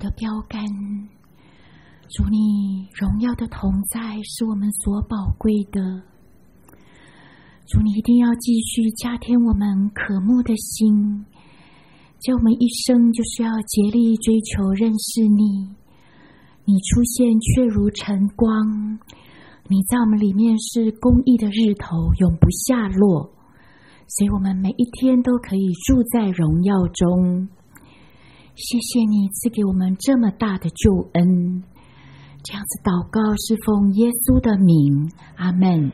的标杆。主，你荣耀的同在是我们所宝贵的。主，你一定要继续加添我们渴慕的心，叫我们一生就是要竭力追求认识你。你出现却如晨光，你在我们里面是公义的日头，永不下落，所以我们每一天都可以住在荣耀中。谢谢你赐给我们这么大的救恩，这样子祷告是奉耶稣的名，阿们。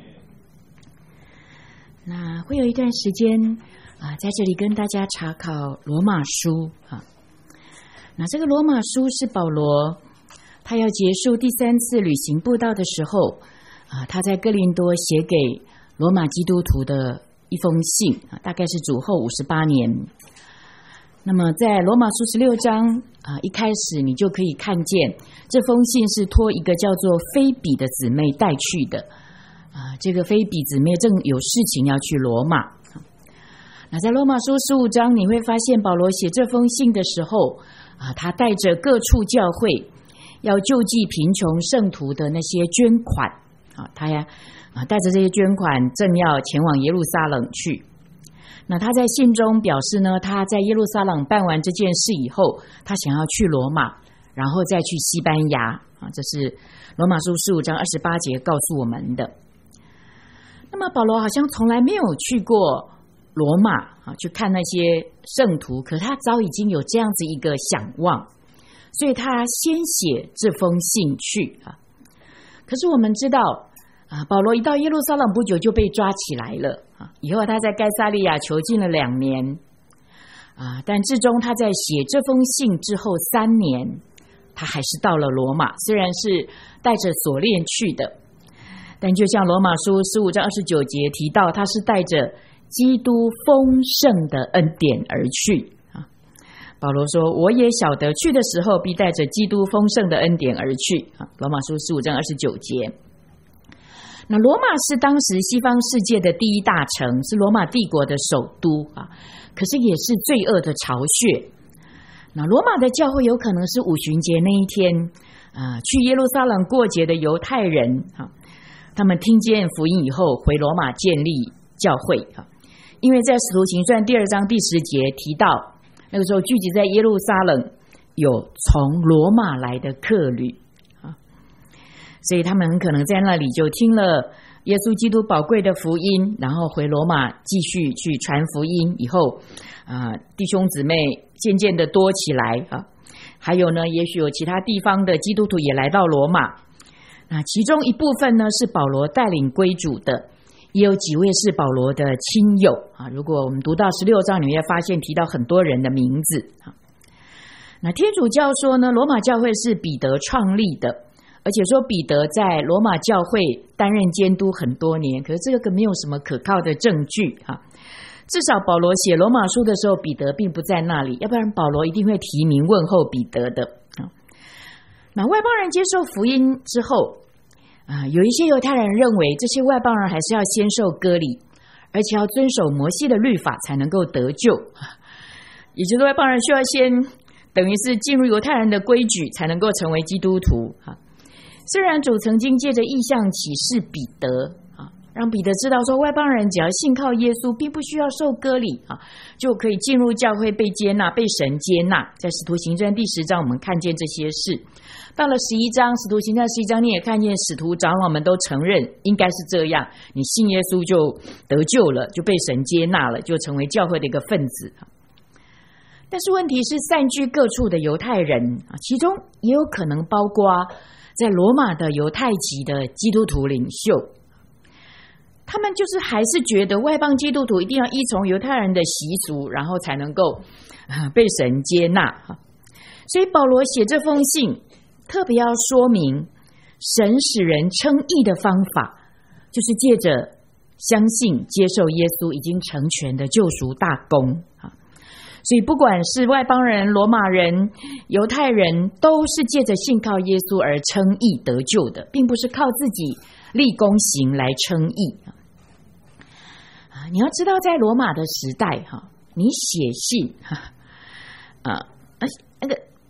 那会有一段时间在这里跟大家查考罗马书那这个罗马书是保罗他要结束第3次旅行布道的时候他在哥林多写给罗马基督徒的一封信大概是主后58年。那么在罗马书16章一开始你就可以看见这封信是托一个叫做菲比的姊妹带去的这个菲比姊妹正有事情要去罗马。那在罗马书15章你会发现保罗写这封信的时候他带着各处教会要救济贫穷圣徒的那些捐款他带着这些捐款正要前往耶路撒冷去。那他在信中表示呢，他在耶路撒冷办完这件事以后，他想要去罗马，然后再去西班牙这是罗马书15章28节告诉我们的。那么保罗好像从来没有去过罗马去看那些圣徒，可他早已经有这样子一个想望，所以他先写这封信去可是我们知道保罗一到耶路撒冷不久就被抓起来了以后他在该撒利亚囚禁了2年但至终他在写这封信之后3年他还是到了罗马，虽然是带着锁链去的，但就像罗马书15章29节提到，他是带着基督丰盛的恩典而去保罗说我也晓得去的时候必带着基督丰盛的恩典而去罗马书15章29节。那罗马是当时西方世界的第一大城，是罗马帝国的首都可是也是罪恶的巢穴。那罗马的教会有可能是五旬节那一天去耶路撒冷过节的犹太人他们听见福音以后回罗马建立教会因为在使徒行传2章第10节提到，那个时候聚集在耶路撒冷有从罗马来的客旅所以他们很可能在那里就听了耶稣基督宝贵的福音，然后回罗马继续去传福音，以后弟兄姊妹渐渐的多起来还有呢，也许有其他地方的基督徒也来到罗马其中一部分呢是保罗带领归主的，也有几位是保罗的亲友如果我们读到16章你会发现提到很多人的名字那天主教说呢，罗马教会是彼得创立的，而且说彼得在罗马教会担任监督很多年，可是这个没有什么可靠的证据至少保罗写罗马书的时候彼得并不在那里，要不然保罗一定会提名问候彼得的那外邦人接受福音之后有一些犹太人认为这些外邦人还是要先受割礼，而且要遵守摩西的律法才能够得救也就是外邦人需要先等于是进入犹太人的规矩才能够成为基督徒虽然主曾经借着异象启示彼得让彼得知道说外邦人只要信靠耶稣并不需要受割礼就可以进入教会被接纳被神接纳。在使徒行传第10章我们看见这些事，到了11章使徒行传11章你也看见使徒长老们都承认应该是这样，你信耶稣就得救了，就被神接纳了，就成为教会的一个分子但是问题是散居各处的犹太人其中也有可能包括在罗马的犹太籍的基督徒领袖，他们就是还是觉得外邦基督徒一定要依从犹太人的习俗，然后才能够被神接纳所以保罗写这封信特别要说明神使人称义的方法，就是借着相信接受耶稣已经成全的救赎大功所以不管是外邦人、罗马人、犹太人，都是借着信靠耶稣而称义得救的，并不是靠自己立功行来称义你要知道在罗马的时代你写信那个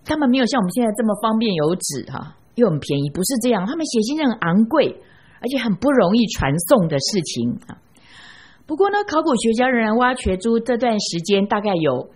他们没有像我们现在这么方便有纸又很便宜，不是这样，他们写信是很昂贵，而且很不容易传送的事情不过呢，考古学家仍然挖掘出这段时间大概有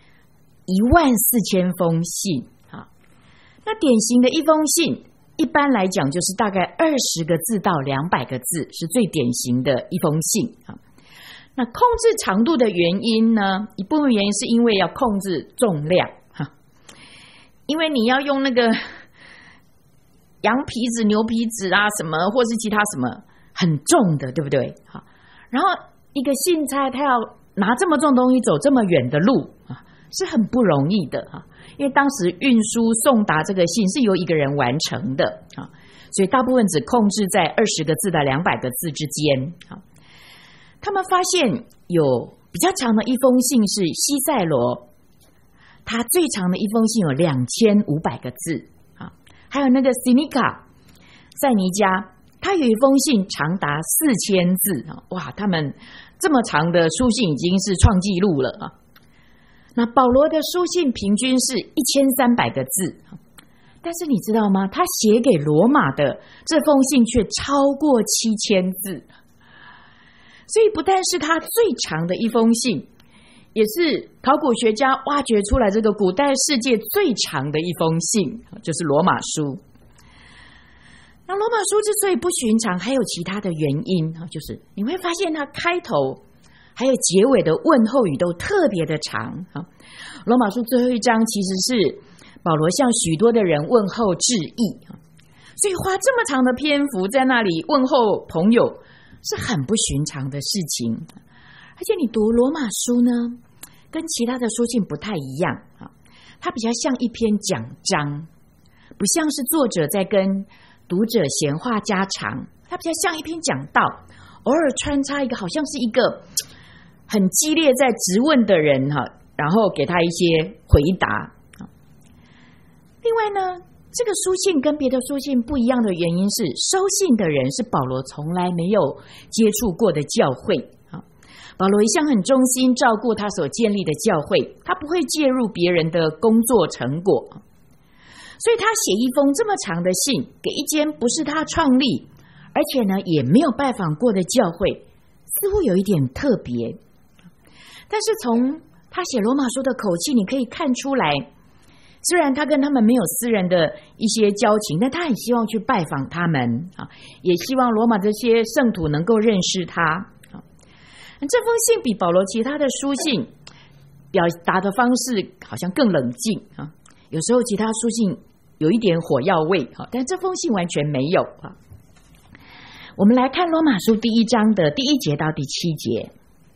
14000封信那典型的一封信，一般来讲就是大概20个字到200个字，是最典型的一封信那控制长度的原因呢，一部分原因是因为要控制重量因为你要用那个羊皮纸、牛皮纸什么，或是其他什么很重的，对不对然后一个信差他要拿这么重的东西走这么远的路是很不容易的因为当时运输送达这个信是由一个人完成的所以大部分只控制在20个字到200个字之间他们发现有比较长的一封信是西塞罗，他最长的一封信有2500个字还有那个塞尼卡塞尼加，他有一封信长达4000字哇，他们这么长的书信已经是创纪录了那保罗的书信平均是1300个字，但是你知道吗？他写给罗马的这封信却超过7000字，所以不但是他最长的一封信，也是考古学家挖掘出来这个古代世界最长的一封信，就是罗马书。那罗马书之所以不寻常，还有其他的原因，就是你会发现它开头还有结尾的问候语都特别的长。罗马书最后一章其实是保罗向许多的人问候致意，所以花这么长的篇幅在那里问候朋友是很不寻常的事情。而且你读罗马书呢，跟其他的书信不太一样，它比较像一篇讲章，不像是作者在跟读者闲话家常，它比较像一篇讲道，偶尔穿插一个好像是一个很激烈在质问的人，然后给他一些回答。另外呢，这个书信跟别的书信不一样的原因是，收信的人是保罗从来没有接触过的教会。保罗一向很忠心照顾他所建立的教会，他不会介入别人的工作成果，所以他写一封这么长的信给一间不是他创立，而且呢也没有拜访过的教会，似乎有一点特别。但是从他写罗马书的口气，你可以看出来，虽然他跟他们没有私人的一些交情，但他很希望去拜访他们，也希望罗马这些圣徒能够认识他。这封信比保罗其他的书信表达的方式好像更冷静，有时候其他书信有一点火药味，但这封信完全没有。我们来看罗马书第1章的第1节到第7节。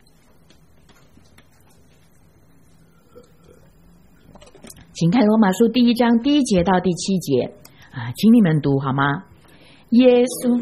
请看罗马书第1章第1节到第7节请你们读好吗？耶稣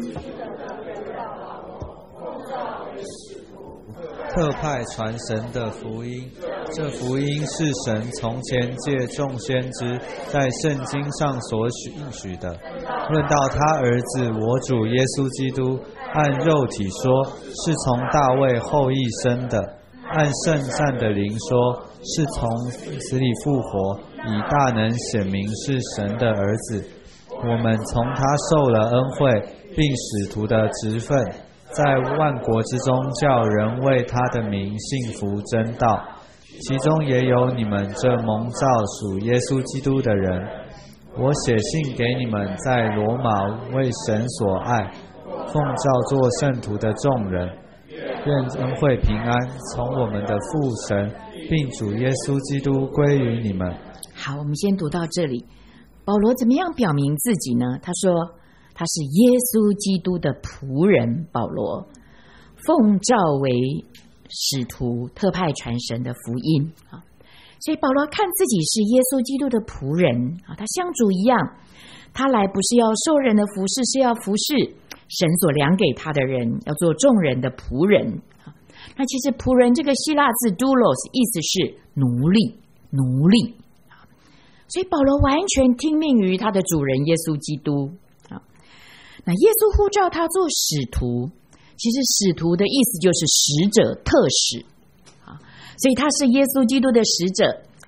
特派传神的福音，这福音是神从前借众先知在圣经上所应许的。论到他儿子我主耶稣基督，按肉体说是从大卫后裔生的，按圣善的灵说是从死里复活，以大能显明是神的儿子。我们从他受了恩惠，并使徒的职分，在万国之中叫人为他的名信服真道，其中也有你们这蒙召属耶稣基督的人。我写信给你们在罗马为神所爱，奉召做圣徒的众人，愿恩惠平安从我们的父神并主耶稣基督归于你们。 好，我们先读到这里。保罗怎么样表明自己呢？他说他是耶稣基督的仆人保罗，奉召为使徒，特派传神的福音。所以保罗看自己是耶稣基督的仆人，他像主一样，他来不是要受人的服侍，是要服侍神所量给他的人，要做众人的仆人。那其实仆人这个希腊字 doulos 意思是奴隶，所以保罗完全听命于他的主人耶稣基督。那耶稣呼召他做使徒，其实使徒的意思就是使者、特使，所以他是耶稣基督的使者，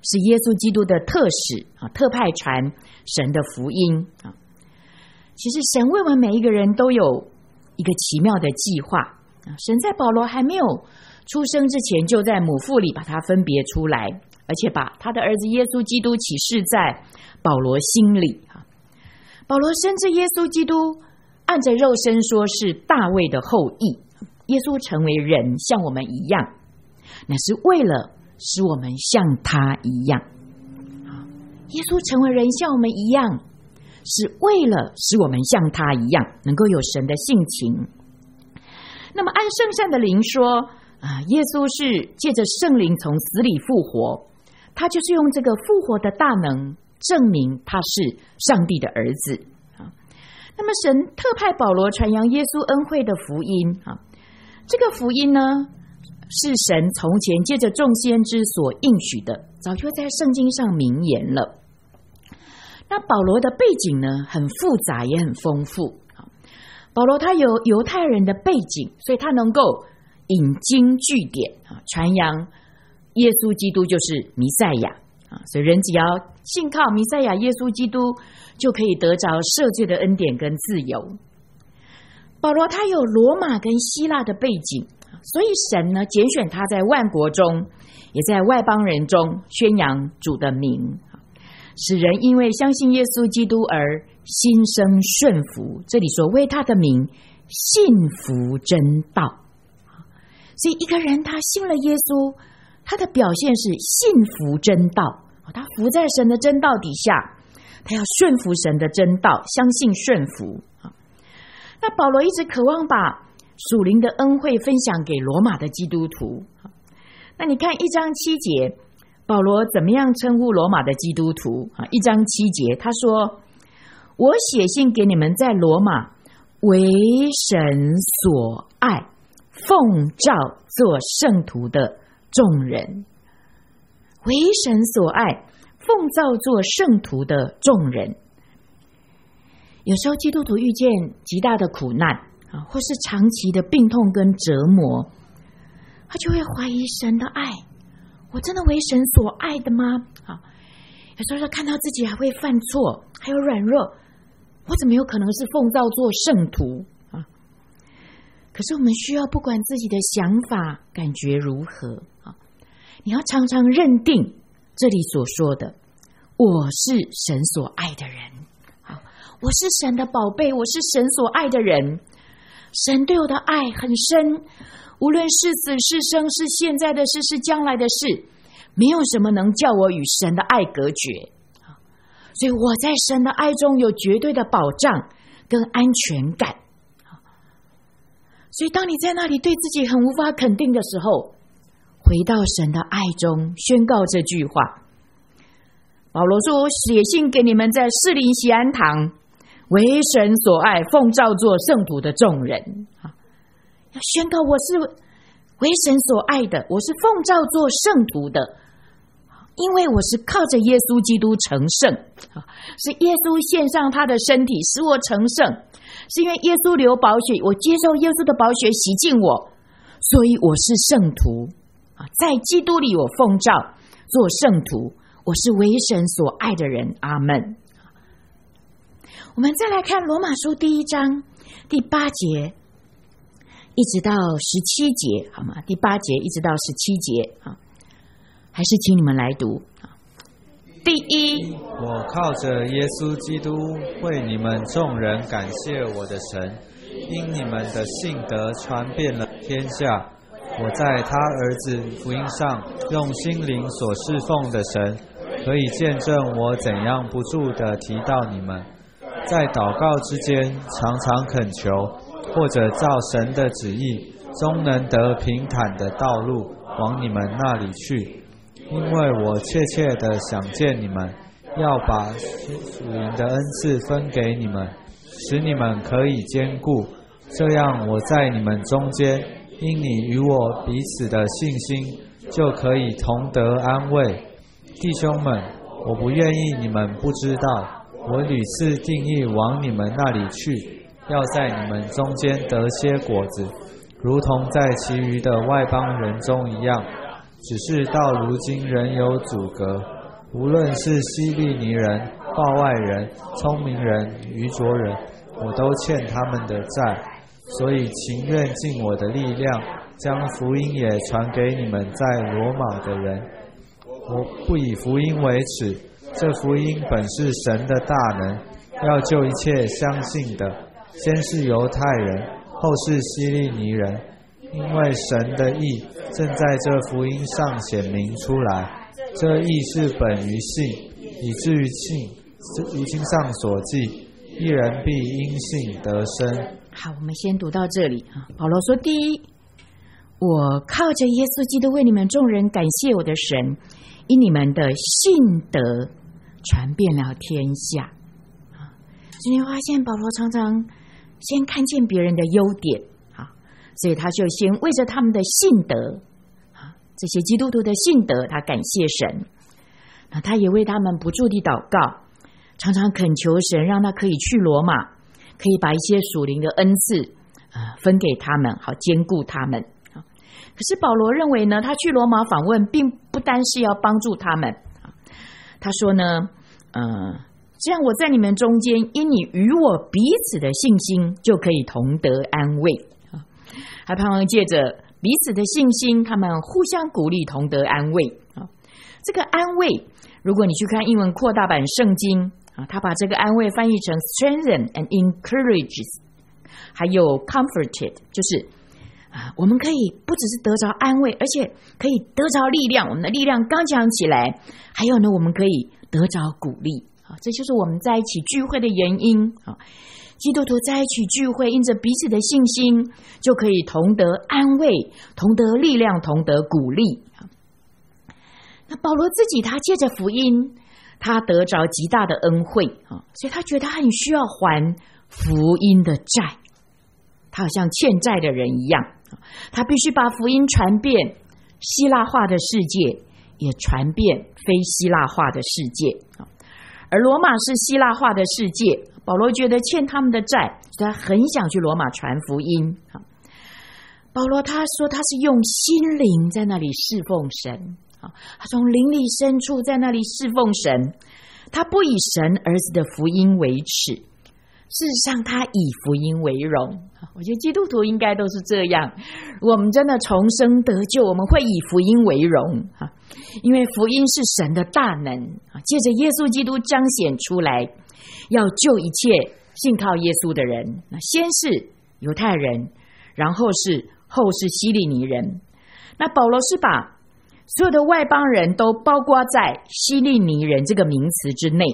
是耶稣基督的特使特派传神的福音其实神为我们每一个人都有一个奇妙的计划神在保罗还没有出生之前，就在母腹里把他分别出来，而且把他的儿子耶稣基督启示在保罗心里保罗深知耶稣基督按着肉身说是大卫的后裔，耶稣成为人像我们一样，那是为了使我们像他一样耶稣成为人像我们一样，是为了使我们像他一样能够有神的性情。那么按圣善的灵说耶稣是借着圣灵从死里复活，他就是用这个复活的大能证明他是上帝的儿子那么神特派保罗传扬耶稣恩惠的福音这个福音呢是神从前借着众先知所应许的，早就在圣经上明言了。那保罗的背景呢很复杂也很丰富保罗他有犹太人的背景，所以他能够引经据典传扬耶稣基督就是弥赛亚所以人只要信靠弥赛亚耶稣基督，就可以得着赦罪的恩典跟自由。保罗他有罗马跟希腊的背景，所以神呢拣选他在万国中也在外邦人中宣扬主的名，使人因为相信耶稣基督而心生顺服，这里说为他的名信服真道。所以一个人他信了耶稣，他的表现是信服真道，他服在神的真道底下，他要顺服神的真道，相信顺服。那保罗一直渴望把属灵的恩惠分享给罗马的基督徒。那你看1章7节保罗怎么样称呼罗马的基督徒？1章7节他说，我写信给你们在罗马为神所爱奉召做圣徒的众人，为神所爱奉召做圣徒的众人。有时候基督徒遇见极大的苦难或是长期的病痛跟折磨，他就会怀疑神的爱，我真的为神所爱的吗？有时候看到自己还会犯错，还有软弱，我怎么有可能是奉召做圣徒可是我们需要不管自己的想法感觉如何你要常常认定这里所说的我是神所爱的人我是神的宝贝，我是神所爱的人，神对我的爱很深，无论是死是生，是现在的事是将来的事，没有什么能叫我与神的爱隔绝，所以我在神的爱中有绝对的保障跟安全感。所以当你在那里对自己很无法肯定的时候，回到神的爱中宣告这句话。保罗说，我写信给你们在士林锡安堂为神所爱奉召做圣徒的众人，要宣告我是为神所爱的，我是奉召做圣徒的，因为我是靠着耶稣基督成圣，是耶稣献上他的身体使我成圣，是因为耶稣流宝血，我接受耶稣的宝血洗净我，所以我是圣徒，在基督里我奉召做圣徒，我是为神所爱的人。阿们。我们再来看罗马书第1章第8节一直到17节，好吗？第8节一直到17节，还是请你们来读。第一， 我靠着耶稣基督为你们众人感谢我的神，因你们的信德传遍了天下。我在他儿子福音上用心灵所侍奉的神，可以见证我怎样不住地提到你们，在祷告之间常常恳求，或者照神的旨意，终能得平坦的道路往你们那里去。因为我切切地想见你们，要把属灵的恩赐分给你们，使你们可以坚固，这样我在你们中间，因你与我彼此的信心，就可以同得安慰。弟兄们，我不愿意你们不知道，我屡次定义往你们那里去，要在你们中间得些果子，如同在其余的外邦人中一样。 只是到如今仍有阻隔。无论是希利尼人、报外人、聪明人、愚拙人，我都欠他们的债，所以情愿尽我的力量，将福音也传给你们在罗马的人。我不以福音为耻，这福音本是神的大能，要救一切相信的，先是犹太人，后是希利尼人，因为神的义正在这福音上显明出来。这义是本于信，以至于信如经上所记，一人必因信得生。 好，我们先读到这里啊。保罗说，第一，我靠着耶稣基督为你们众人感谢我的神，因你们的信德传遍了天下。所以你发现保罗常常先看见别人的优点啊，所以他就先为着他们的信德啊，这些基督徒的信德，他感谢神。那他也为他们不住地祷告，常常恳求神让他可以去罗马，可以把一些属灵的恩赐分给他们，好兼顾他们。可是保罗认为呢，他去罗马访问并不单是要帮助他们。他说呢，这样我在你们中间，因你与我彼此的信心，就可以同得安慰。还盼望借着彼此的信心，他们互相鼓励，同得安慰。这个安慰，如果你去看英文扩大版圣经他把这个安慰翻译成 strengthen and encourages， 还有 comforted， 就是我们可以不只是得着安慰，而且可以得着力量，我们的力量刚强起来。还有呢，我们可以得着鼓励。这就是我们在一起聚会的原因。基督徒在一起聚会，因着彼此的信心，就可以同得安慰，同得力量，同得鼓励。那保罗自己，他借着福音，他得着极大的恩惠，所以他觉得他很需要还福音的债。他好像欠债的人一样，他必须把福音传遍希腊化的世界，也传遍非希腊化的世界。而罗马是希腊化的世界，保罗觉得欠他们的债，所以他很想去罗马传福音。保罗他说他是用心灵在那里侍奉神，他从灵里深处在那里侍奉神，他不以神儿子的福音为耻，事实上他以福音为荣。我觉得基督徒应该都是这样，我们真的重生得救，我们会以福音为荣，因为福音是神的大能，借着耶稣基督彰显出来，要救一切信靠耶稣的人。那先是犹太人，然后是希利尼人。那保罗是把所有的外邦人都包括在希利尼人这个名词之内。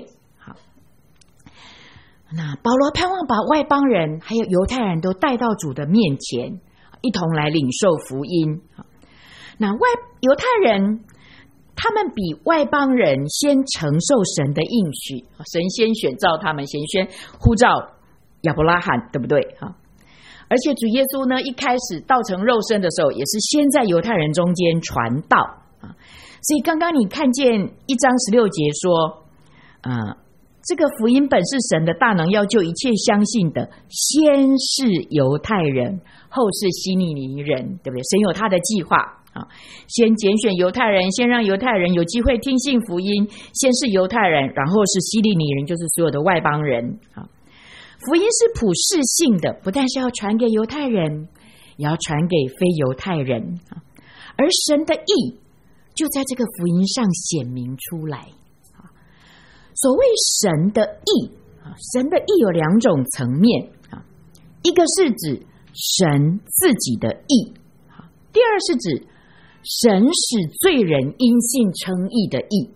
那保罗盼望把外邦人还有犹太人都带到主的面前，一同来领受福音。那犹太人他们比外邦人先承受神的应许，神先选召他们，先呼召亚伯拉罕，对不对？而且主耶稣呢，一开始道成肉身的时候，也是先在犹太人中间传道。所以刚刚你看见1章16节说，这个福音本是神的大能，要救一切相信的，先是犹太人，后是希利尼人，对不对？神有他的计划，先拣选犹太人，先让犹太人有机会听信福音，先是犹太人，然后是希利尼人，就是所有的外邦人。福音是普世性的，不但是要传给犹太人，也要传给非犹太人，而神的义就在这个福音上显明出来。所谓神的义，神的义有2种层面，一个是指神自己的义，第二是指神使罪人因信称义的义。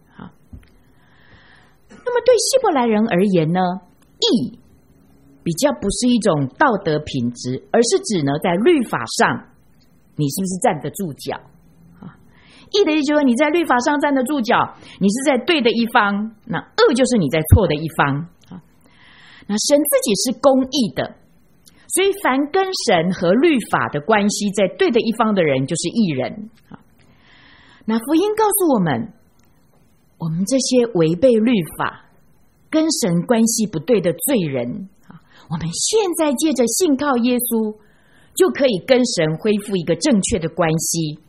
那么对希伯来人而言呢，义比较不是一种道德品质，而是指呢在律法上你是不是站得住脚。义的意思就是你在律法上站得住脚，你是在对的一方，那恶就是你在错的一方。那神自己是公义的，所以凡跟神和律法的关系在对的一方的人就是义人。那福音告诉我们，我们这些违背律法跟神关系不对的罪人，我们现在借着信靠耶稣，就可以跟神恢复一个正确的关系。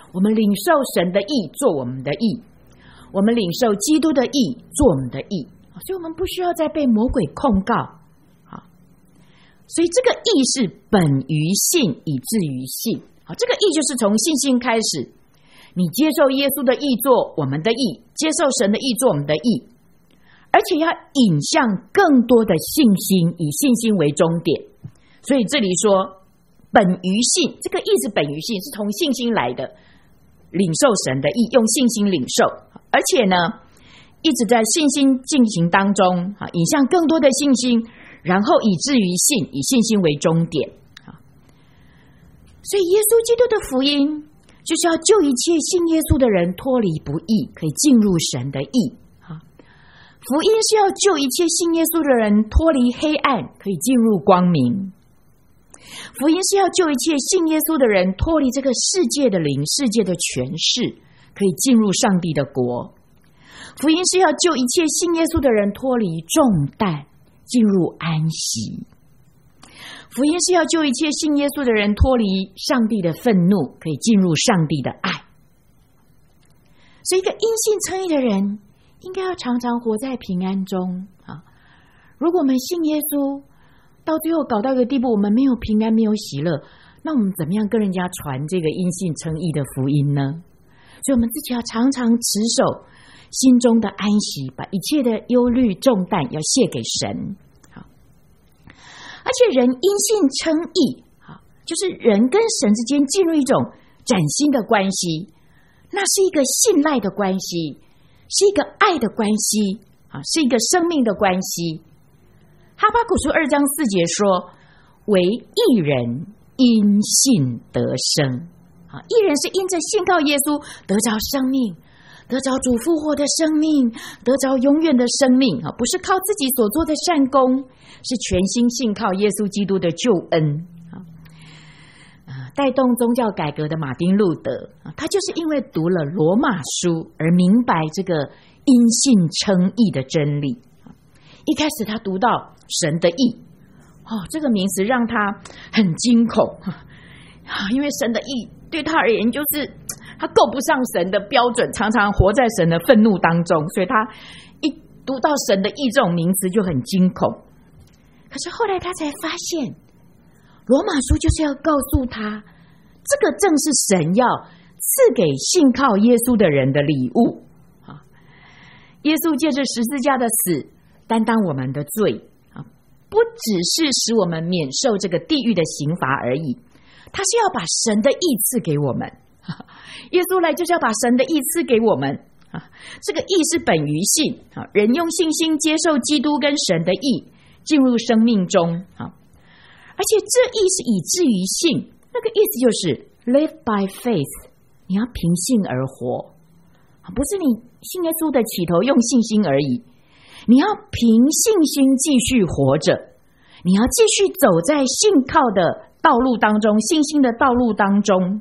我们领受神的义做我们的义，我们领受基督的义做我们的义，所以我们不需要再被魔鬼控告。所以这个义是本于信以至于信，这个义就是从信心开始，你接受耶稣的义做我们的义，接受神的义做我们的义，而且要引向更多的信心，以信心为终点。所以这里说本于信，这个义是本于信，是从信心来的，领受神的义，用信心领受，而且呢一直在信心进行当中，引向更多的信心，然后以至于信，以信心为终点。所以耶稣基督的福音就是要救一切信耶稣的人脱离不义，可以进入神的义。福音是要救一切信耶稣的人脱离黑暗，可以进入光明。福音是要救一切信耶稣的人脱离这个世界的灵，世界的权势，可以进入上帝的国。福音是要救一切信耶稣的人脱离重担，进入安息。福音是要救一切信耶稣的人脱离上帝的愤怒，可以进入上帝的爱。所以一个因信称义的人应该要常常活在平安中。如果我们信耶稣到最后搞到一个地步，我们没有平安，没有喜乐，那我们怎么样跟人家传这个因信称义的福音呢？所以我们自己要常常持守心中的安息，把一切的忧虑重担要卸给神。而且人因信称义，就是人跟神之间进入一种崭新的关系，那是一个信赖的关系，是一个爱的关系，是一个生命的关系。哈巴谷书2章4节说，为义人因信得生。义人是因着信靠耶稣得着生命，得着主复活的生命，得着永远的生命，不是靠自己所做的善功，是全心信靠耶稣基督的救恩。带动宗教改革的马丁路德，他就是因为读了罗马书而明白这个因信称义的真理。一开始他读到神的义，这个名词让他很惊恐，因为神的义对他而言就是他够不上神的标准，常常活在神的愤怒当中，所以他一读到神的义这种名词就很惊恐。可是后来他才发现，罗马书就是要告诉他，这个正是神要赐给信靠耶稣的人的礼物。耶稣借着十字架的死担当我们的罪，不只是使我们免受这个地狱的刑罚而已，他是要把神的义赐给我们。耶稣来就是要把神的义赐给我们。这个义是本于信，人用信心接受基督跟神的义进入生命中，而且这义是以至于信，那个意思就是 live by faith， 你要凭信而活，不是你信耶稣的起头用信心而已，你要凭信心继续活着，你要继续走在信靠的道路当中，信心的道路当中。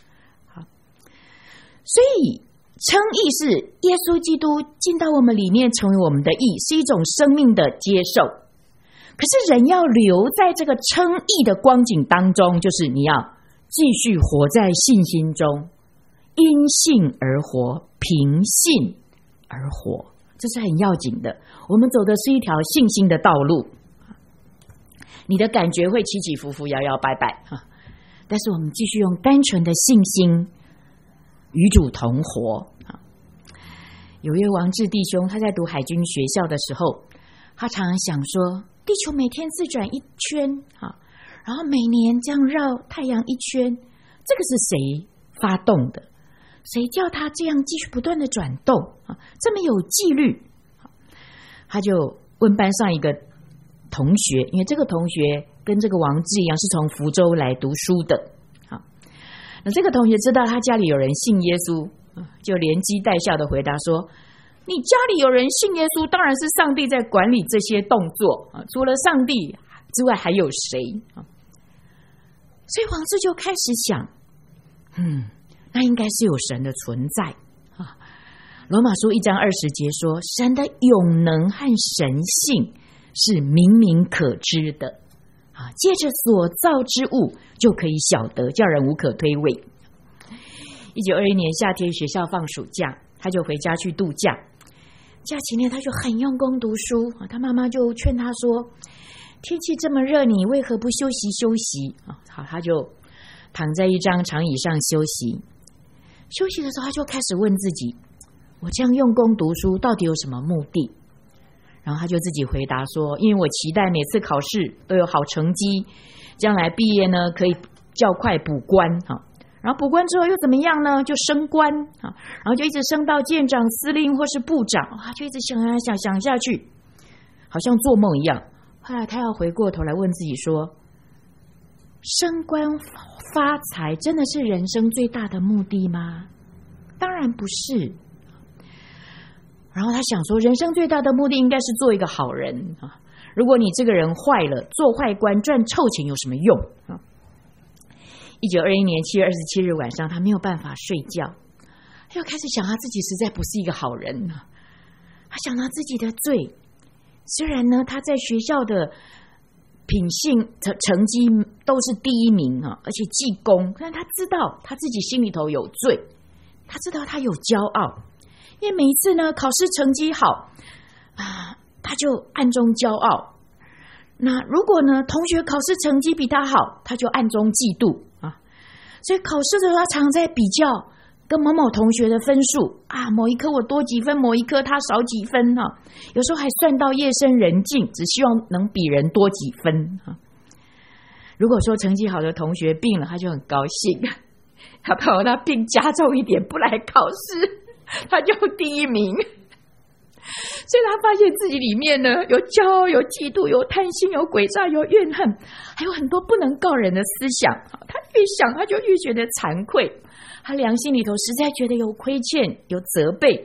所以称义是耶稣基督进到我们里面成为我们的义，是一种生命的接受。可是人要留在这个称义的光景当中，就是你要继续活在信心中，因信而活，凭信而活，这是很要紧的。我们走的是一条信心的道路，你的感觉会起起伏伏，摇摇摆摆，但是我们继续用单纯的信心与主同活。有一位王志弟兄，他在读海军学校的时候，他常常想说，地球每天自转一圈，然后每年这样绕太阳一圈，这个是谁发动的？谁叫他这样继续不断的转动这么有纪律？他就问班上一个同学，因为这个同学跟这个王志一样是从福州来读书的。那这个同学知道他家里有人信耶稣，就连击带笑的回答说，你家里有人信耶稣，当然是上帝在管理这些动作，除了上帝之外还有谁？所以王志就开始想，那应该是有神的存在。罗马书1章20节说，神的永能和神性是明明可知的，借着所造之物就可以晓得，叫人无可推诿。 1921年夏天，学校放暑假，他就回家去度假。假期呢，他就很用功读书，他妈妈就劝他说，天气这么热，你为何不休息休息？好，他就躺在一张长椅上休息。休息的时候，他就开始问自己，我这样用功读书到底有什么目的？然后他就自己回答说，因为我期待每次考试都有好成绩，将来毕业呢可以较快补官，然后补官之后又怎么样呢？就升官，然后就一直升到舰长、司令或是部长，就一直想啊想下去，好像做梦一样。后来他要回过头来问自己说，升官发财真的是人生最大的目的吗？当然不是。然后他想说，人生最大的目的应该是做一个好人。如果你这个人坏了，做坏官赚臭钱有什么用？1921年7月27日晚上，他没有办法睡觉，他又开始想他自己实在不是一个好人。他想到自己的罪，虽然呢他在学校的品性成绩都是第一名，而且记功，但他知道他自己心里头有罪，他知道他有骄傲，因为每一次呢考试成绩好他就暗中骄傲。那如果呢同学考试成绩比他好，他就暗中嫉妒所以考试的时候他常在比较跟某某同学的分数某一科我多几分，某一科他少几分有时候还算到夜深人静，只希望能比人多几分如果说成绩好的同学病了，他就很高兴，他怕他病加重一点不来考试，他就第一名。所以他发现自己里面呢有骄傲，有嫉妒，有贪心，有诡诈，有怨恨，还有很多不能告人的思想。他越想他就越觉得惭愧，他良心里头实在觉得有亏欠，有责备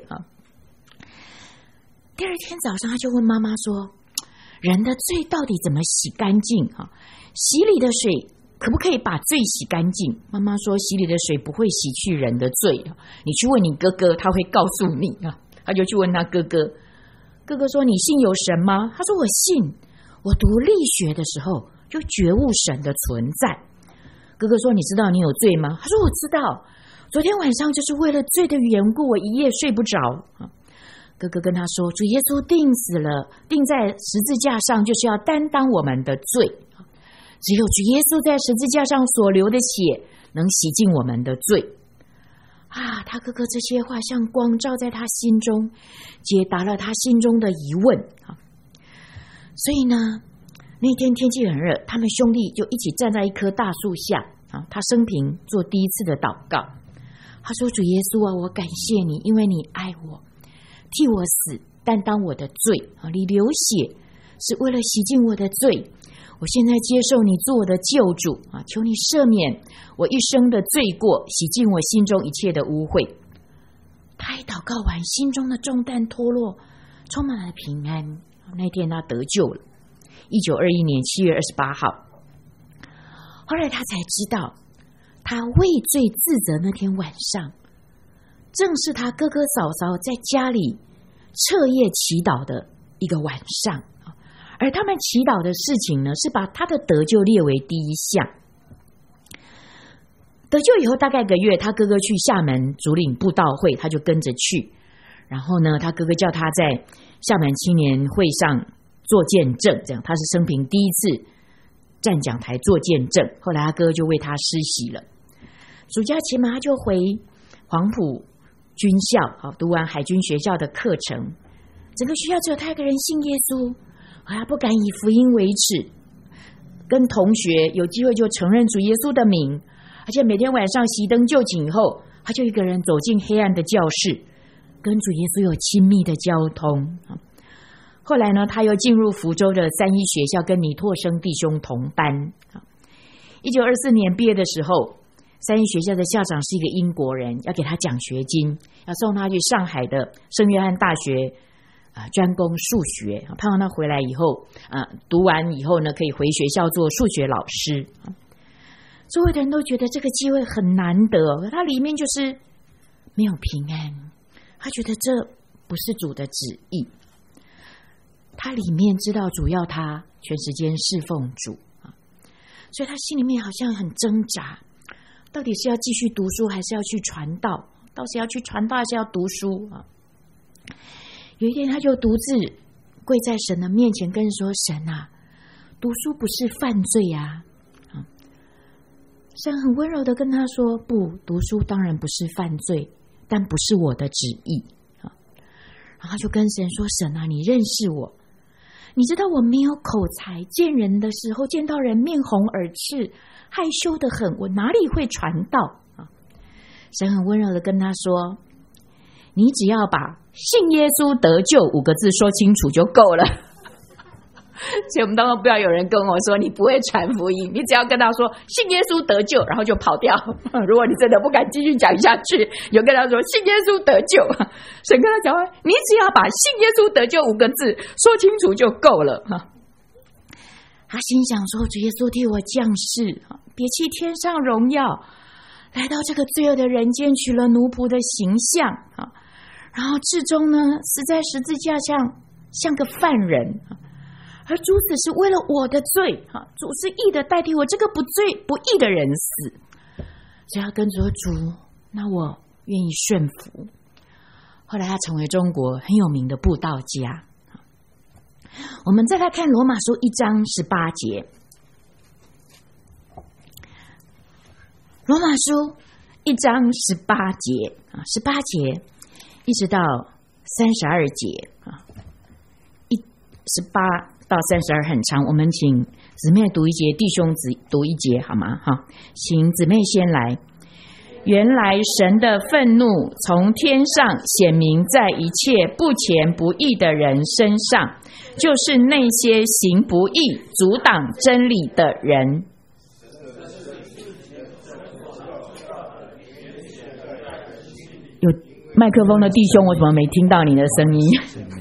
第二天早上他就问妈妈说，人的罪到底怎么洗干净？洗礼的水可不可以把罪洗干净？妈妈说，洗礼的水不会洗去人的罪，你去问你哥哥，他会告诉你他就去问他哥哥，哥哥说，你信有神吗？他说，我信，我读力学的时候就觉悟神的存在。哥哥说，你知道你有罪吗？他说，我知道，昨天晚上就是为了罪的缘故，我一夜睡不着。哥哥跟他说，主耶稣钉死了，钉在十字架上就是要担当我们的罪，只有主耶稣在十字架上所流的血能洗净我们的罪他哥哥这些话像光照在他心中，解答了他心中的疑问所以呢那天天气很热，他们兄弟就一起站在一棵大树下他生平做第一次的祷告。他说，主耶稣我感谢你，因为你爱我，替我死，担当我的罪你流血是为了洗净我的罪，我现在接受你做我的救主求你赦免我一生的罪过，洗净我心中一切的污秽。他一祷告完，心中的重担脱落，充满了平安。那天他得救了。1921年7月28号，后来他才知道，他畏罪自责那天晚上，正是他哥哥嫂嫂在家里彻夜祈祷的一个晚上，而他们祈祷的事情呢，是把他的得救列为第一项。得救以后大概1个月，他哥哥去厦门主领布道会，他就跟着去。然后呢，他哥哥叫他在厦门青年会上做见证，这样他是生平第一次站讲台做见证。后来他哥哥就为他施洗了。暑假期嘛，他就回黄埔军校读完海军学校的课程。整个学校只有他一个人信耶稣，他不敢以福音为耻，跟同学有机会就承认主耶稣的名，而且每天晚上熄灯就寝以后，他就一个人走进黑暗的教室，跟主耶稣有亲密的交通。后来呢，他又进入福州的三一学校，跟倪拓生弟兄同班。1924年毕业的时候，三一学校的校长是一个英国人，要给他奖学金，要送他去上海的圣约翰大学专攻数学，盼望他回来以后读完以后呢，可以回学校做数学老师。周围的人都觉得这个机会很难得，他里面就是没有平安，他觉得这不是主的旨意。他里面知道主要他全时间侍奉主所以他心里面好像很挣扎。 到底是要继续读书还是要去传道？到底要去传道还是要读书啊？有一天他就独自跪在神的面前跟说，神啊，读书不是犯罪啊。神很温柔的跟他说，不，读书当然不是犯罪，但不是我的旨意。然后他就跟神说，神啊，你认识我，你知道我没有口才，见人的时候见到人面红耳赤，害羞得很，我哪里会传道啊？神很温柔的跟他说，你只要把信耶稣得救5个字说清楚就够了。所以我们当中不要有人跟我说你不会传福音，你只要跟他说信耶稣得救，然后就跑掉。如果你真的不敢继续讲下去，你就跟他说信耶稣得救。神跟他讲话，你只要把信耶稣得救5个字说清楚就够了。他心想说，主耶稣替我降世，别弃天上荣耀，来到这个罪恶的人间，取了奴仆的形象，然后至终呢死在十字架上，像个犯人。而主死是为了我的罪，主是义的代替我这个不义的人死，所以他跟主说，主，那我愿意顺服。后来他成为中国很有名的布道家。我们再来看罗马书1章18节，罗马书1章18节，18节一直到32节18到32很长，我们请姊妹读一节，弟兄读一节好吗？请姊妹先来。原来神的愤怒从天上显明在一切不虔不义的人身上，就是那些行不义阻挡真理的人。有麦克风的弟兄，我怎么没听到你的声音？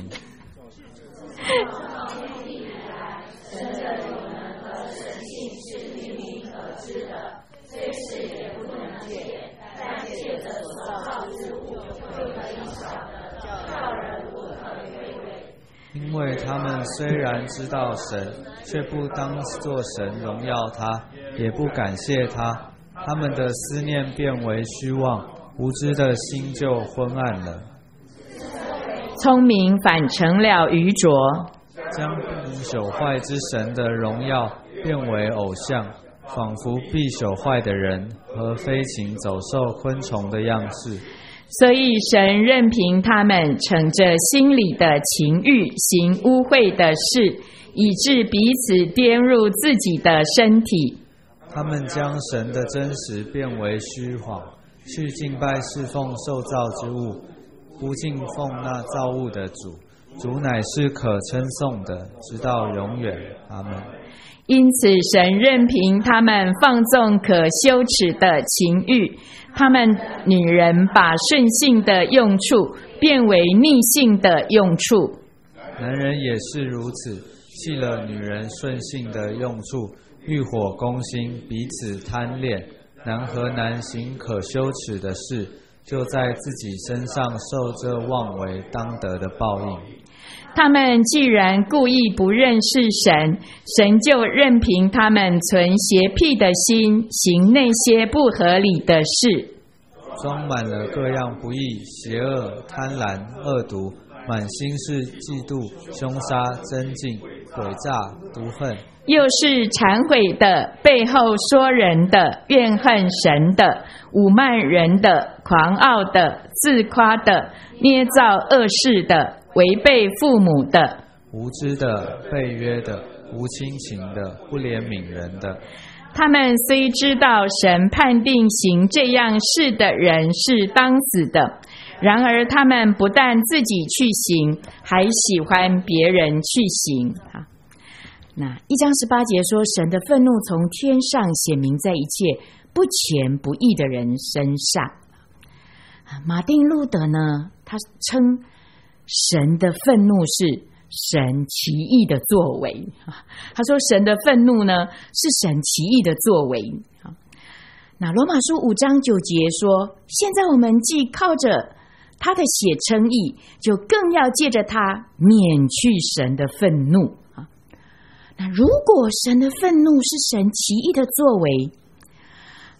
因为他们虽然知道神，却不当作神荣耀他，也不感谢他，他们的思念变为虚妄，无知的心就昏暗了。 聪明反成了愚拙， 将不能朽坏之神的荣耀变为偶像，仿佛必朽坏的人和飞禽走兽昆虫的样式。 所以神任凭他们逞着心里的情欲行污秽的事，以致彼此颠入自己的身体。 他们将神的真实变为虚谎，去敬拜侍奉受造之物，不敬奉那造物的主。主乃是可称颂的，直到永远。阿们。 因此神任凭他们放纵可羞耻的情欲，他们女人把顺性的用处变为逆性的用处。 男人也是如此，弃了女人顺性的用处，欲火攻心，彼此贪恋，男和男行可羞耻的事，就在自己身上受这妄为当得的报应。 他们既然故意不认识神，神就任凭他们存邪僻的心，行那些不合理的事， 装满了各样不义、邪恶、贪婪、恶毒，满心是嫉妒、凶杀、争竞、诡诈、毒恨， 又是忏悔的，背后说人的，怨恨神的，侮慢人的，狂傲的，自夸的，捏造恶事的，违背父母的， 无知的，背约的，无亲情的，不怜悯人的。 他们虽知道神判定行这样事的人是当死的，然而他们不但自己去行，还喜欢别人去行。那1章18节说，神的愤怒从天上显明在一切不虔不义的人身上。马丁路德呢，他称神的愤怒是神奇异的作为。他说神的愤怒呢是神奇异的作为。那罗马书5章9节说，现在我们既靠着他的血称义，就更要借着他免去神的愤怒。那如果神的愤怒是神奇异的作为，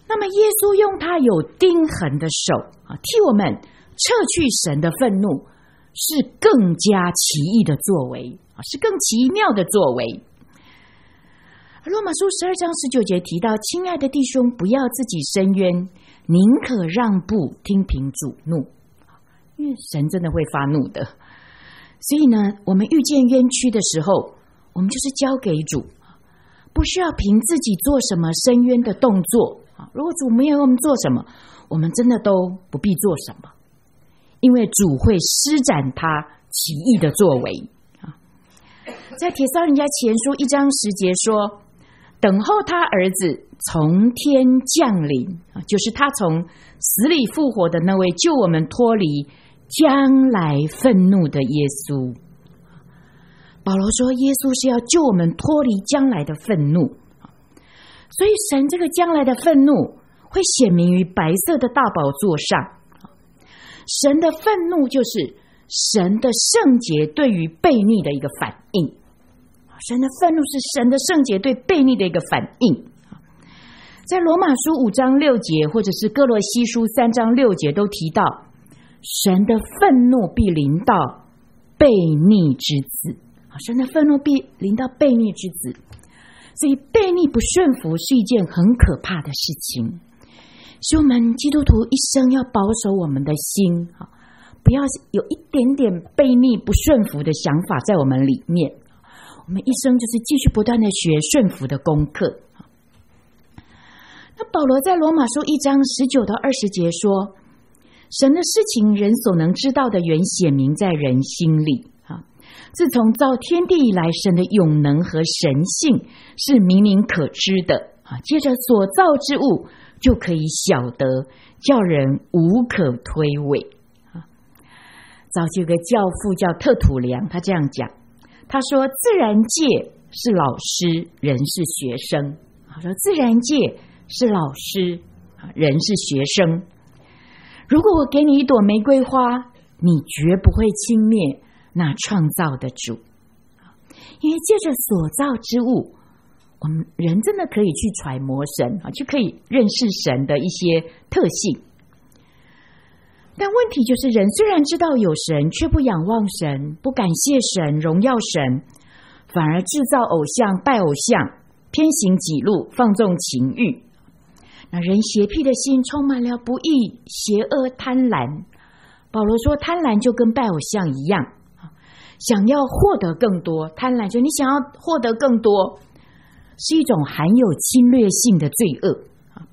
那么耶稣用他有钉痕的手替我们撤去神的愤怒，是更加奇异的作为，是更奇妙的作为。罗马书12章19节提到，亲爱的弟兄，不要自己伸冤，宁可让步，听凭主怒。因为神真的会发怒的，所以呢，我们遇见冤屈的时候，我们就是交给主，不需要凭自己做什么伸冤的动作。如果主没有我们做什么，我们真的都不必做什么，因为主会施展他奇异的作为。在帖撒罗尼迦前书1章10节说，等候他儿子从天降临，就是他从死里复活的那位救我们脱离将来愤怒的耶稣。保罗说，耶稣是要救我们脱离将来的愤怒，所以神这个将来的愤怒会显明于白色的大宝座上。神的愤怒就是神的圣洁对于悖逆的一个反应，神的愤怒是神的圣洁对悖逆的一个反应。在罗马书5章6节或者是哥罗西书3章6节都提到，神的愤怒必临到悖逆之子，神的愤怒必临到悖逆之子。所以悖逆不顺服是一件很可怕的事情，所以我们基督徒一生要保守我们的心，不要有一点点悖逆不顺服的想法在我们里面。我们一生就是继续不断的学顺服的功课。那保罗在罗马书1章19到20节说，神的事情人所能知道的原显明在人心里，自从造天地以来，神的永能和神性是明明可知的，借着所造之物就可以晓得，叫人无可推诿。早期有个教父叫特土良，他这样讲，他说自然界是老师，人是学生。他说自然界是老师，人是学生。如果我给你一朵玫瑰花，你绝不会轻蔑那创造的主，因为借着所造之物，我们人真的可以去揣摩神，就可以认识神的一些特性。但问题就是，人虽然知道有神，却不仰望神，不感谢神，荣耀神，反而制造偶像，拜偶像，偏行己路，放纵情欲。那人邪僻的心充满了不义、邪恶、贪婪。保罗说，贪婪就跟拜偶像一样，想要获得更多，贪婪就你想要获得更多，是一种含有侵略性的罪恶。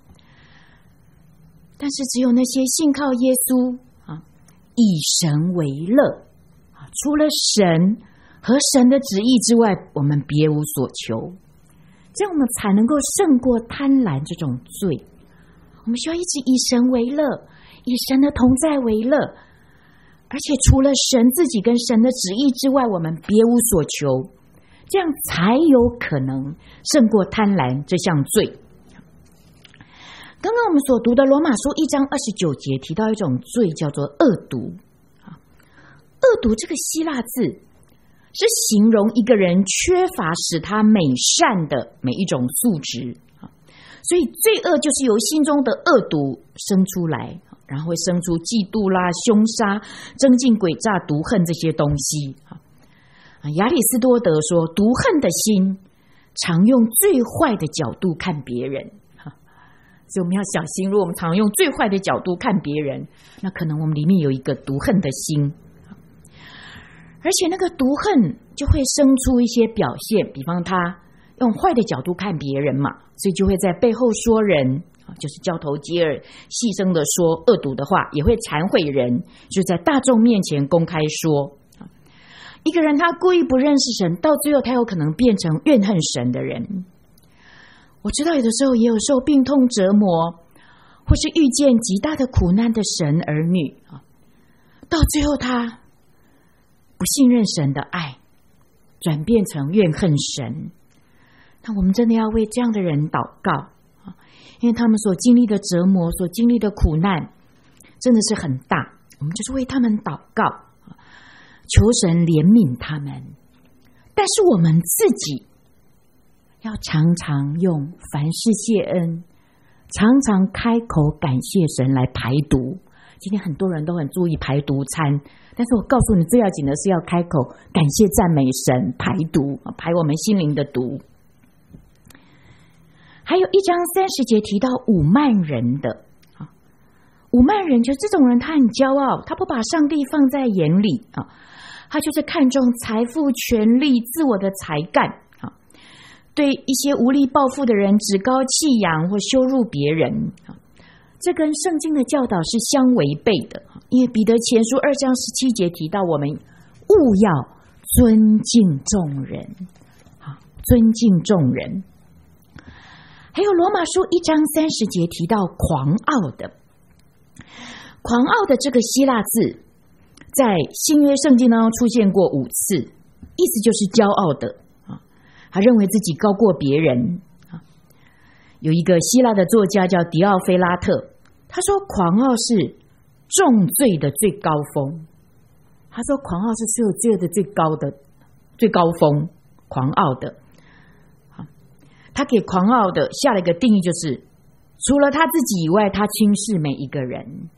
但是只有那些信靠耶稣，以神为乐，除了神和神的旨意之外，我们别无所求，这样我们才能够胜过贪婪这种罪。我们需要一直以神为乐，以神的同在为乐，而且除了神自己跟神的旨意之外，我们别无所求，这样才有可能胜过贪婪这项罪。刚刚我们所读的罗马书1章29节提到一种罪叫做恶毒。恶毒这个希腊字是形容一个人缺乏使他美善的每一种素质，所以罪恶就是由心中的恶毒生出来，然后会生出嫉妒啦、凶杀、争竞、诡诈、毒恨这些东西。亚里士多德说，毒恨的心常用最坏的角度看别人，所以我们要小心，如果我们常用最坏的角度看别人，那可能我们里面有一个毒恨的心，而且那个毒恨就会生出一些表现，比方他用坏的角度看别人嘛，所以就会在背后说人，就是交头接耳，细声的说恶毒的话，也会忏悔人，就在大众面前公开说。一个人他故意不认识神，到最后他有可能变成怨恨神的人。我知道有的时候也有受病痛折磨，或是遇见极大的苦难的神儿女，到最后他不信任神的爱，转变成怨恨神。那我们真的要为这样的人祷告，因为他们所经历的折磨，所经历的苦难真的是很大，我们就是为他们祷告，求神怜悯他们。但是我们自己要常常用凡事谢恩、 常常开口感谢神来排毒。今天很多人都很注意排毒餐，但是我告诉你，最要紧的是要开口感谢赞美神，排毒，排我们心灵的毒。还有1章30节提到5万人的，5万人就这种人，他很骄傲，他不把上帝放在眼里啊，他就是看重财富、权力、自我的才干啊，对一些无力报复的人趾高气扬或羞辱别人啊，这跟圣经的教导是相违背的。因为彼得前书2章17节提到，我们务要尊敬众人，尊敬众人。还有罗马书1章30节提到狂傲的，狂傲的这个希腊字在新约圣经当中出现过5次，意思就是骄傲的啊，他认为自己高过别人啊。有一个希腊的作家叫迪奥菲拉特，他说狂傲是重罪的最高峰，他说狂傲是所有罪的最高峰，狂傲的。他给狂傲的下了一个定义，就是除了他自己以外，他轻视每一个人。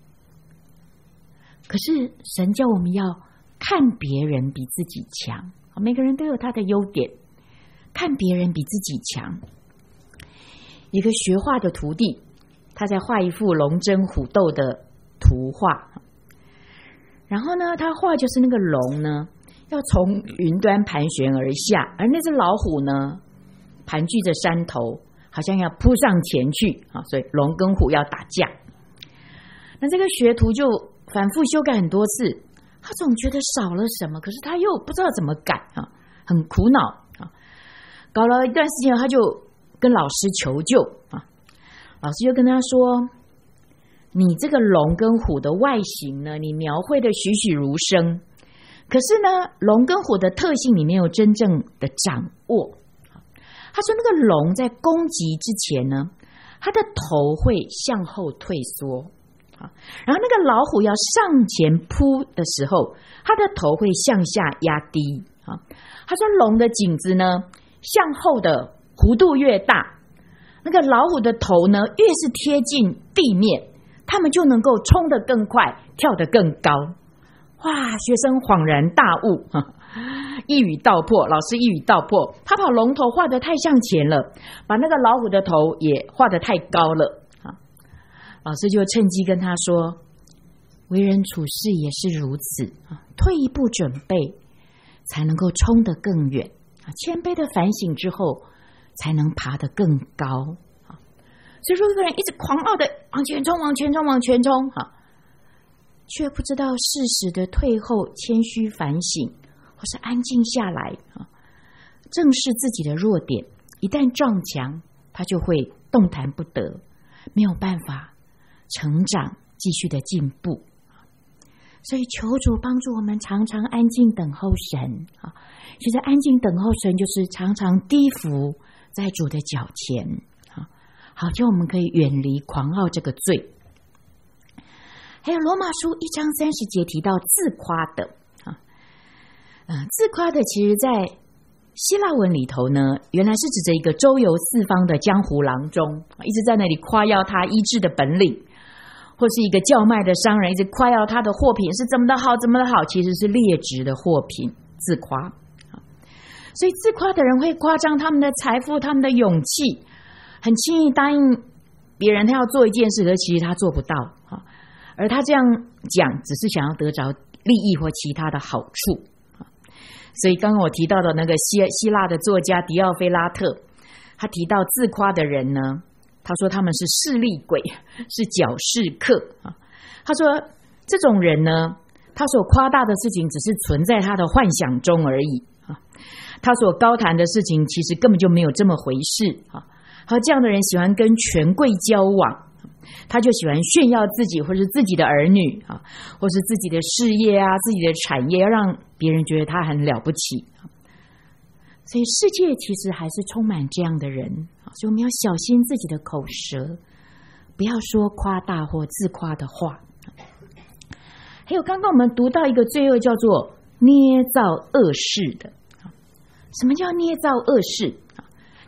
可是神叫我们要看别人比自己强，每个人都有他的优点，看别人比自己强。一个学画的徒弟，他在画一幅龙争虎斗的图画，然后呢，他画就是那个龙呢要从云端盘旋而下，而那只老虎呢盘踞着山头，好像要扑上前去啊！所以龙跟虎要打架。那这个学徒就反复修改很多次，他总觉得少了什么，可是他又不知道怎么改啊，很苦恼啊。搞了一段时间，他就跟老师求救啊。老师就跟他说：“你这个龙跟虎的外形呢，你描绘的栩栩如生，可是呢，龙跟虎的特性你没有真正的掌握。”他说那个龙在攻击之前呢，它的头会向后退缩，然后那个老虎要上前扑的时候，它的头会向下压低。他说龙的颈子呢向后的弧度越大，那个老虎的头呢越是贴近地面，他们就能够冲得更快，跳得更高。哇，学生恍然大悟，一语道破，老师一语道破，他把龙头画得太向前了，把那个老虎的头也画得太高了。老师就趁机跟他说，为人处事也是如此，退一步准备才能够冲得更远，谦卑的反省之后才能爬得更高。所以说一个人一直狂傲的往前冲往前冲往前冲，却不知道适时的退后，谦虚反省，或是安静下来，正视自己的弱点。一旦撞墙，他就会动弹不得，没有办法成长，继续的进步。所以求主帮助我们常常安静等候神。其实安静等候神就是常常低伏在主的脚前，好叫我们可以远离狂傲这个罪。还有罗马书1章30节提到自夸的，自夸的其实在希腊文里头呢，原来是指着一个周游四方的江湖郎中，一直在那里夸耀他医治的本领，或是一个叫卖的商人一直夸耀他的货品是怎么的好怎么的好，其实是劣质的货品，自夸。所以自夸的人会夸张他们的财富，他们的勇气，很轻易答应别人他要做一件事，可是其实他做不到，而他这样讲只是想要得着利益或其他的好处。所以刚刚我提到的那个希腊的作家迪奥菲拉特，他提到自夸的人呢，他说他们是势利鬼，是矫饰客。他说这种人呢，他所夸大的事情只是存在他的幻想中而已，他所高谈的事情其实根本就没有这么回事。好，这样的人喜欢跟权贵交往，他就喜欢炫耀自己或是自己的儿女，或是自己的事业啊，自己的产业，要让别人觉得他很了不起。所以世界其实还是充满这样的人，所以我们要小心自己的口舌，不要说夸大或自夸的话。还有刚刚我们读到一个罪恶叫做捏造恶事的。什么叫捏造恶事？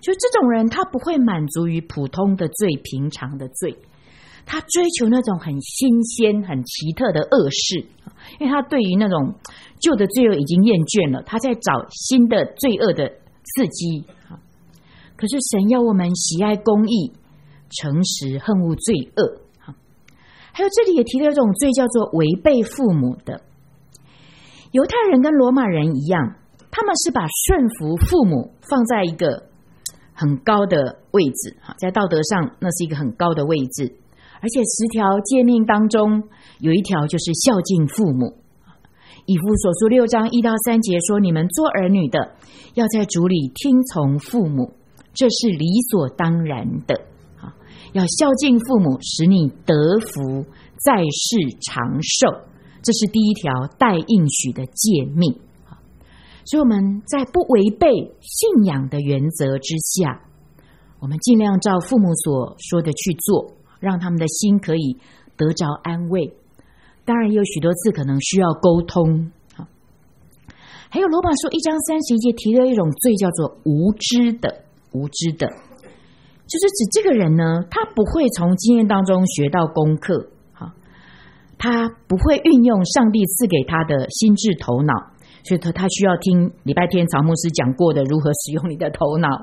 就这种人，他不会满足于普通的罪、平常的罪，他追求那种很新鲜、很奇特的恶事，因为他对于那种旧的罪恶已经厌倦了，他在找新的罪恶的刺激。可是神要我们喜爱公义、诚实，恨恶罪恶。还有这里也提到一种罪，叫做违背父母的。犹太人跟罗马人一样，他们是把顺服父母放在一个很高的位置，在道德上那是一个很高的位置，而且10条诫命当中有一条就是孝敬父母。以弗所书6章1到3节说，你们做儿女的要在主里听从父母，这是理所当然的，要孝敬父母，使你得福，在世长寿，这是第一条带应许的诫命。所以我们在不违背信仰的原则之下，我们尽量照父母所说的去做，让他们的心可以得着安慰。当然也有许多次可能需要沟通。还有罗马书1章31节提了一种罪，叫做无知的。无知的就是指这个人呢，他不会从经验当中学到功课，他不会运用上帝赐给他的心智头脑，所以他需要听礼拜天曹牧师讲过的如何使用你的头脑。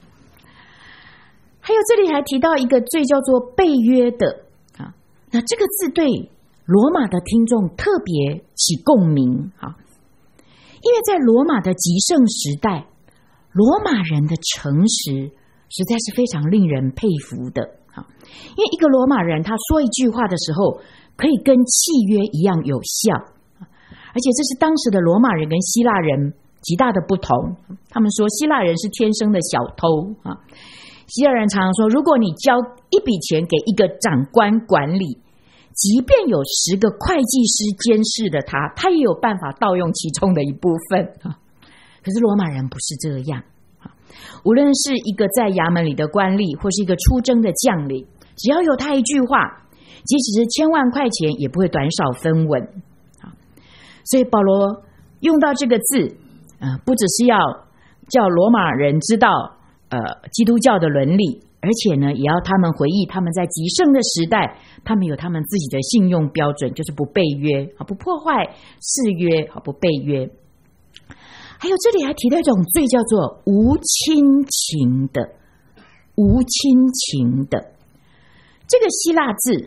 还有这里还提到一个罪，叫做背约的。那这个字对罗马的听众特别起共鸣，因为在罗马的极盛时代，罗马人的诚实实在是非常令人佩服的。因为一个罗马人他说一句话的时候可以跟契约一样有效，而且这是当时的罗马人跟希腊人极大的不同。他们说希腊人是天生的小偷，希腊人常常说，如果你交一笔钱给一个长官管理，即便有10个会计师监视的他也有办法盗用其中的一部分。可是罗马人不是这样，无论是一个在衙门里的官吏，或是一个出征的将领，只要有他一句话，即使是1000万块钱也不会短少分文。所以保罗用到这个字，不只是要叫罗马人知道基督教的伦理，而且呢，也要他们回忆他们在极盛的时代，他们有他们自己的信用标准，就是不背约，不破坏誓约，不背约。还有这里还提到一种罪，叫做无亲情的。无亲情的这个希腊字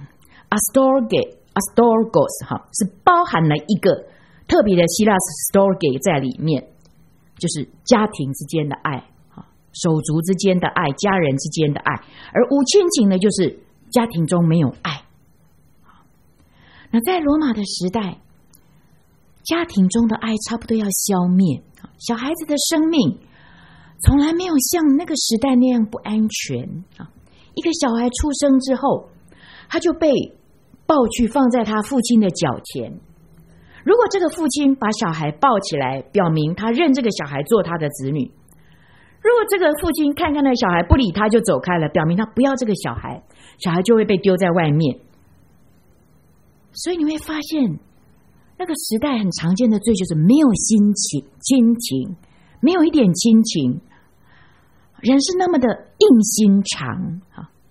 astorgos 是包含了一个特别的希腊 storge 在里面，就是家庭之间的爱，手足之间的爱，家人之间的爱。而无亲情呢，就是家庭中没有爱。那在罗马的时代，家庭中的爱差不多要消灭，小孩子的生命从来没有像那个时代那样不安全。一个小孩出生之后，他就被抱去放在他父亲的脚前。如果这个父亲把小孩抱起来，表明他认这个小孩做他的子女；如果这个父亲看看那小孩不理他就走开了，表明他不要这个小孩，小孩就会被丢在外面。所以你会发现，那个时代很常见的罪就是没有亲情，没有一点亲情，人是那么的硬心肠。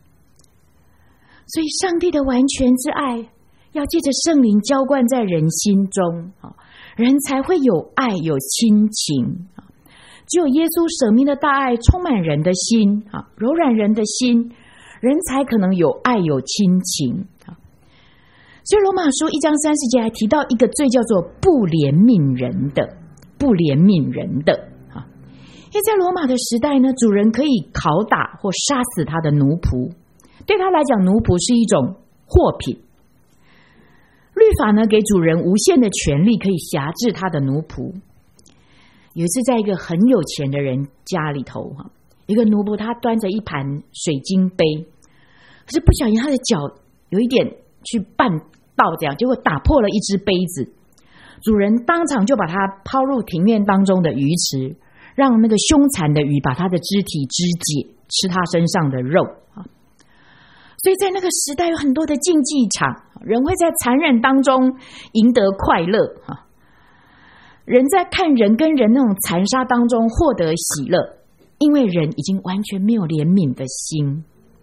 所以上帝的完全之爱要借着圣灵浇灌在人心中，人才会有爱有亲情。只有耶稣舍命的大爱充满人的心，柔软人的心，人才可能有爱有亲情。所以罗马书1章30节还提到一个罪，叫做不怜悯人的。不怜悯人的，因为在罗马的时代呢，主人可以拷打或杀死他的奴仆，对他来讲奴仆是一种货品。律法呢，给主人无限的权利，可以辖制他的奴仆。有一次在一个很有钱的人家里头，一个奴仆他端着一盘水晶杯，可是不小心他的脚有一点去绊到，这样结果打破了一只杯子。主人当场就把他抛入庭院当中的鱼池，让那个凶残的鱼把他的肢体肢解，吃他身上的肉。所以在那个时代有很多的竞技场，人会在残忍当中赢得快乐，人在看人跟人那种残杀当中获得喜乐。 因为人已经完全没有怜悯的心，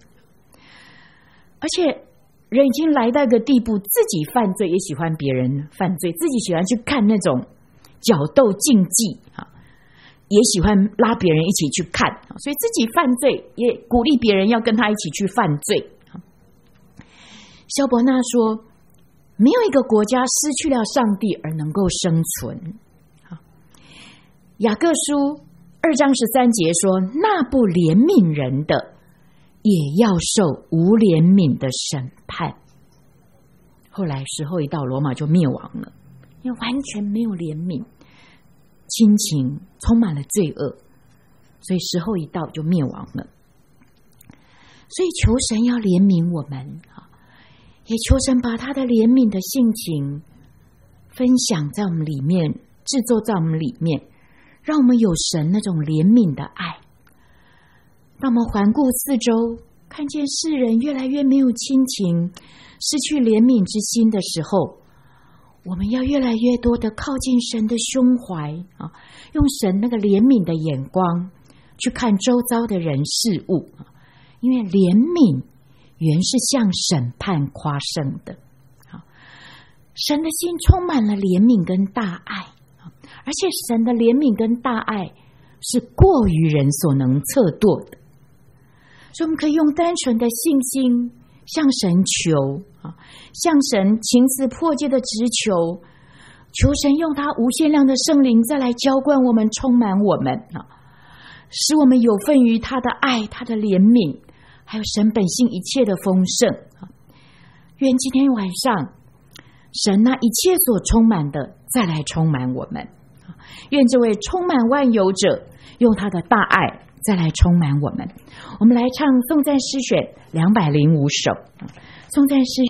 而且人已经来到一个地步，自己犯罪也喜欢别人犯罪，自己喜欢去看那种角斗竞技也喜欢拉别人一起去看，所以自己犯罪也鼓励别人要跟他一起去犯罪。萧伯纳说，没有一个国家失去了上帝而能够生存。雅各书2章13节说，那不怜悯人的也要受无怜悯的审判。后来时候一到，罗马就灭亡了，因为完全没有怜悯，亲情充满了罪恶，所以时候一到就灭亡了。所以求神要怜悯我们，也求神把他的怜悯的性情分享在我们里面，制作在我们里面，让我们有神那种怜悯的爱。当我们环顾四周，看见世人越来越没有亲情，失去怜悯之心的时候，我们要越来越多的靠近神的胸怀用神那个怜悯的眼光去看周遭的人事物，因为怜悯原是向审判夸胜的。神的心充满了怜悯跟大爱，而且神的怜悯跟大爱是过于人所能测度的，所以我们可以用单纯的信心向神求，向神情思迫切的直求，求神用他无限量的圣灵再来浇灌我们，充满我们，使我们有份于他的爱，他的怜悯，还有神本性一切的丰盛。愿今天晚上神那一切所充满的再来充满我们，愿这位充满万有者用他的大爱再来充满我们。我们来唱颂赞诗选205首，颂赞诗